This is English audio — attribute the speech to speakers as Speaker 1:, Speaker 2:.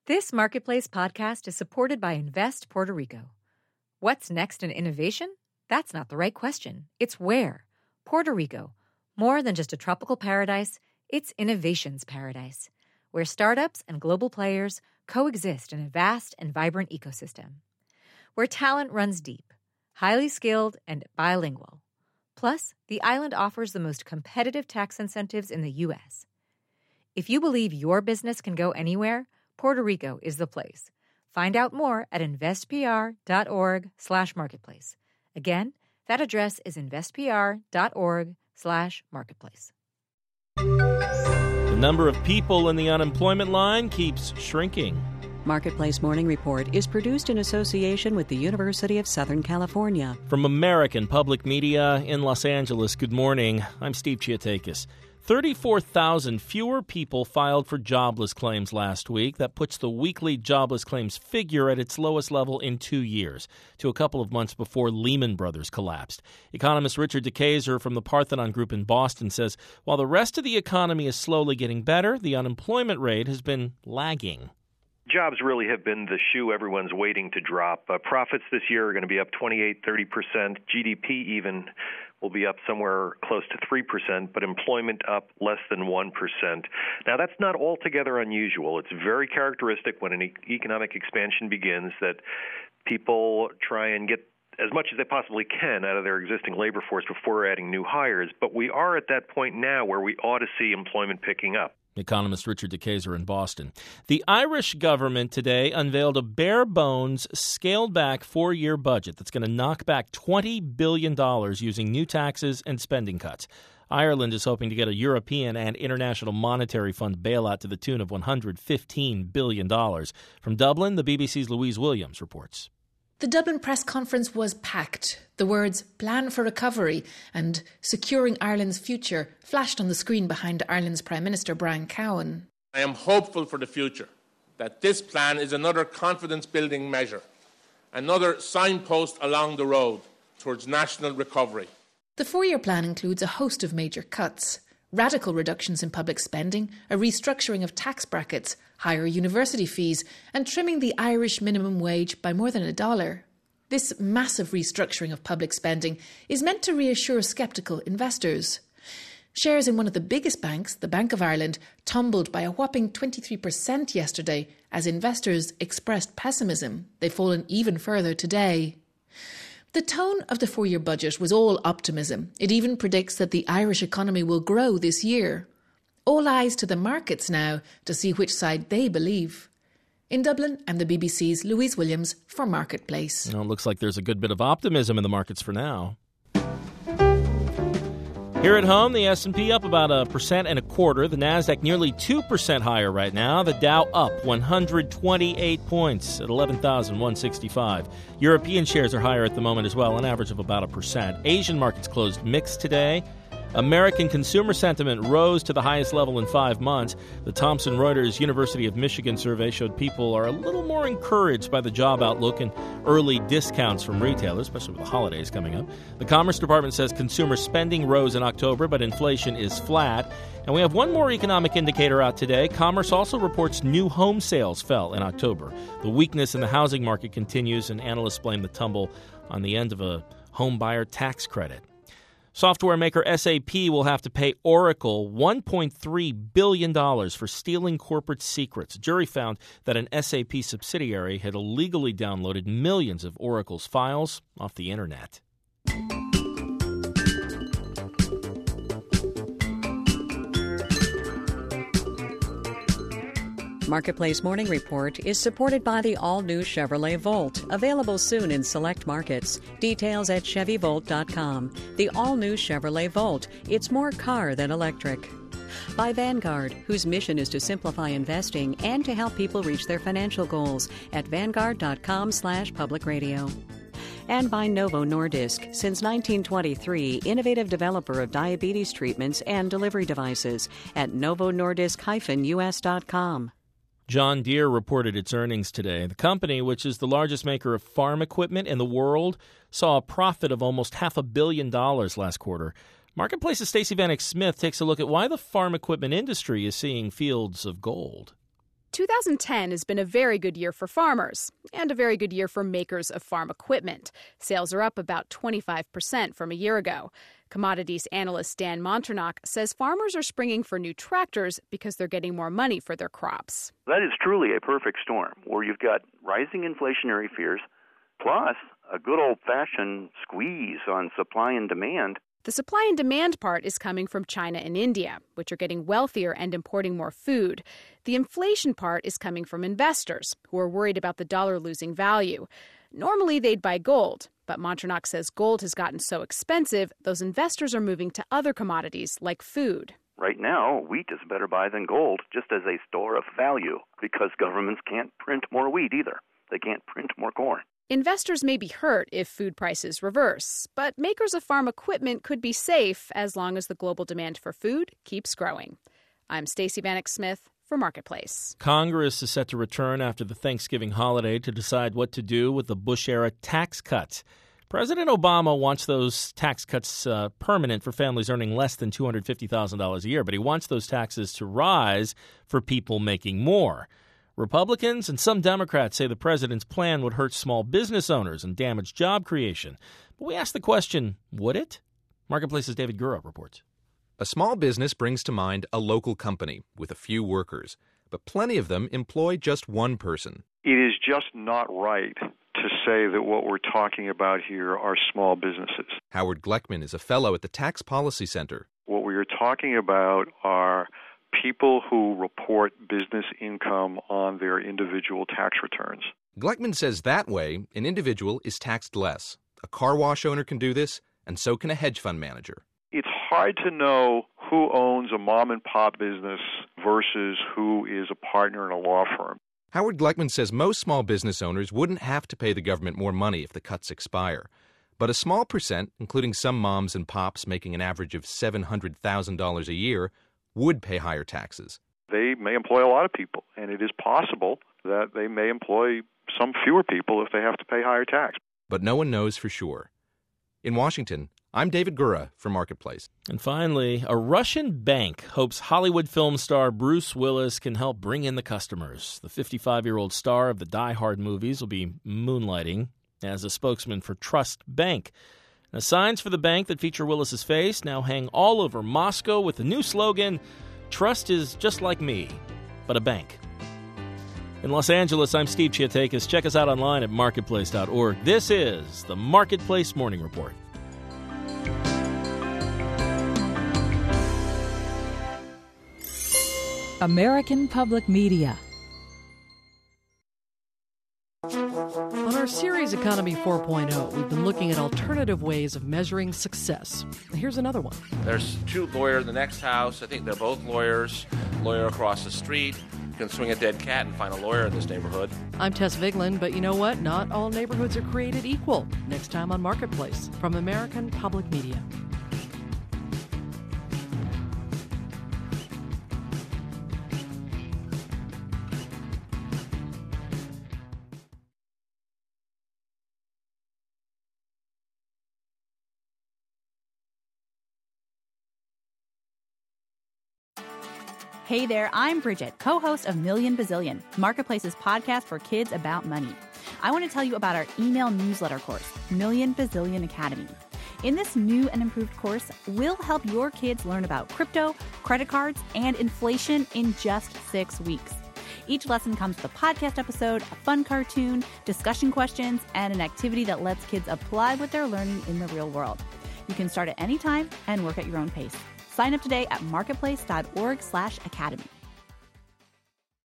Speaker 1: This Marketplace podcast is supported by Invest Puerto Rico. What's next in innovation? That's not the right question. It's where. Puerto Rico. More than just a tropical paradise, it's innovation's paradise, where startups and global players coexist in a vast and vibrant ecosystem. Where talent runs deep, highly skilled, and bilingual. Plus, the island offers the most competitive tax incentives in the U.S. If you believe your business can go anywhere, Puerto Rico is the place. Find out more at investpr.org/marketplace. Again, that address is investpr.org/marketplace.
Speaker 2: The number of people in the unemployment line keeps shrinking.
Speaker 3: Marketplace Morning Report is produced in association with the University of Southern California.
Speaker 2: From American Public Media in Los Angeles, good morning. I'm Steve Chiatakis. 34,000 fewer people filed for jobless claims last week. That puts the weekly jobless claims figure at its lowest level in 2 years, to a couple of months before Lehman Brothers collapsed. Economist Richard DeKayser from the Parthenon Group in Boston says while the rest of the economy is slowly getting better, the unemployment rate has been lagging.
Speaker 4: Jobs really have been the shoe everyone's waiting to drop. Profits this year are going to be up 28-30%. GDP even will be up somewhere close to 3%, but employment up less than 1%. Now, that's not altogether unusual. It's very characteristic when an economic expansion begins that people try and get as much as they possibly can out of their existing labor force before adding new hires. But we are at that point now where we ought to see employment picking up.
Speaker 2: Economist Richard DeKayser in Boston. The Irish government today unveiled a bare-bones, scaled-back 4-year budget that's going to knock back $20 billion using new taxes and spending cuts. Ireland is hoping to get a European and International Monetary Fund bailout to the tune of $115 billion. From Dublin, the BBC's Louise Williams reports.
Speaker 5: The Dublin press conference was packed. The words "plan for recovery" and "securing Ireland's future" flashed on the screen behind Ireland's Prime Minister Brian Cowen.
Speaker 6: I am hopeful for the future that this plan is another confidence-building measure, another signpost along the road towards national recovery.
Speaker 5: The 4-year plan includes a host of major cuts. Radical reductions in public spending, a restructuring of tax brackets, higher university fees, and trimming the Irish minimum wage by more than $1. This massive restructuring of public spending is meant to reassure sceptical investors. Shares in one of the biggest banks, the Bank of Ireland, tumbled by a whopping 23% yesterday as investors expressed pessimism. They've fallen even further today. The tone of the 4-year budget was all optimism. It even predicts that the Irish economy will grow this year. All eyes to the markets now to see which side they believe. In Dublin, I'm the BBC's Louise Williams for Marketplace.
Speaker 2: Well, it looks like there's a good bit of optimism in the markets for now. Here at home, the S&P up about 1.25%. The Nasdaq nearly 2% higher right now. The Dow up 128 points at 11,165. European shares are higher at the moment as well, an average of about 1%. Asian markets closed mixed today. American consumer sentiment rose to the highest level in 5 months. The Thomson Reuters University of Michigan survey showed people are a little more encouraged by the job outlook and early discounts from retailers, especially with the holidays coming up. The Commerce Department says consumer spending rose in October, but inflation is flat. And we have one more economic indicator out today. Commerce also reports new home sales fell in October. The weakness in the housing market continues, and analysts blame the tumble on the end of a home buyer tax credit. Software maker SAP will have to pay Oracle $1.3 billion for stealing corporate secrets. A jury found that an SAP subsidiary had illegally downloaded millions of Oracle's files off the internet.
Speaker 3: Marketplace Morning Report is supported by the all-new Chevrolet Volt, available soon in select markets. Details at ChevyVolt.com. The all-new Chevrolet Volt. It's more car than electric. By Vanguard, whose mission is to simplify investing and to help people reach their financial goals at Vanguard.com/public radio. And by Novo Nordisk, since 1923, innovative developer of diabetes treatments and delivery devices at novonordisk-us.com.
Speaker 2: John Deere reported its earnings today. The company, which is the largest maker of farm equipment in the world, saw a profit of almost $500 million last quarter. Marketplace's Stacey Vanek Smith takes a look at why the farm equipment industry is seeing fields of gold.
Speaker 7: 2010 has been a very good year for farmers and a very good year for makers of farm equipment. Sales are up about 25% from a year ago. Commodities analyst Dan Monternock says farmers are springing for new tractors because they're getting more money for their crops.
Speaker 8: That is truly a perfect storm, where you've got rising inflationary fears, plus a good old-fashioned squeeze on supply and demand.
Speaker 7: The supply and demand part is coming from China and India, which are getting wealthier and importing more food. The inflation part is coming from investors, who are worried about the dollar losing value. Normally, they'd buy gold, but Monternock says gold has gotten so expensive, those investors are moving to other commodities like food.
Speaker 8: Right now, wheat is a better buy than gold, just as a store of value, because governments can't print more wheat either. They can't print more corn.
Speaker 7: Investors may be hurt if food prices reverse, but makers of farm equipment could be safe as long as the global demand for food keeps growing. I'm Stacey Vanek Smith for Marketplace.
Speaker 2: Congress is set to return after the Thanksgiving holiday to decide what to do with the Bush-era tax cuts. President Obama wants those tax cuts permanent for families earning less than $250,000 a year, but he wants those taxes to rise for people making more. Republicans and some Democrats say the president's plan would hurt small business owners and damage job creation. But we ask the question, would it? Marketplace's David Gura reports.
Speaker 9: A small business brings to mind a local company with a few workers, but plenty of them employ just one person.
Speaker 10: It is just not right to say that what we're talking about here are small businesses.
Speaker 9: Howard Gleckman is a fellow at the Tax Policy Center.
Speaker 10: What we are talking about are people who report business income on their individual tax returns.
Speaker 9: Gleckman says that way, an individual is taxed less. A car wash owner can do this, and so can a hedge fund manager.
Speaker 10: It's hard to know who owns a mom-and-pop business versus who is a partner in a law firm.
Speaker 9: Howard Gleckman says most small business owners wouldn't have to pay the government more money if the cuts expire. But a small percent, including some moms and pops making an average of $700,000 a year, would pay higher taxes.
Speaker 10: They may employ a lot of people, and it is possible that they may employ some fewer people if they have to pay higher tax.
Speaker 9: But no one knows for sure. In Washington, I'm David Gura for Marketplace.
Speaker 2: And finally, a Russian bank hopes Hollywood film star Bruce Willis can help bring in the customers. The 55-year-old star of the Die Hard movies will be moonlighting as a spokesman for Trust Bank. Now, signs for the bank that feature Willis's face now hang all over Moscow with the new slogan, "Trust is just like me, but a bank." In Los Angeles, I'm Steve Chiatakis. Check us out online at marketplace.org. This is the Marketplace Morning Report.
Speaker 11: American Public Media. On our series Economy 4.0, we've been looking at alternative ways of measuring success. Here's another one.
Speaker 6: There's two lawyers in the next house. I think they're both lawyers. Lawyer across the street. You can swing a dead cat and find a lawyer in this neighborhood.
Speaker 11: I'm Tess Vigeland, but you know what? Not all neighborhoods are created equal. Next time on Marketplace from American Public Media.
Speaker 12: Hey there, I'm Bridget, co-host of Million Bazillion, Marketplace's podcast for kids about money. I want to tell you about our email newsletter course, Million Bazillion Academy. In this new and improved course, we'll help your kids learn about crypto, credit cards, and inflation in just 6 weeks. Each lesson comes with a podcast episode, a fun cartoon, discussion questions, and an activity that lets kids apply what they're learning in the real world. You can start at any time and work at your own pace. Sign up today at marketplace.org/academy.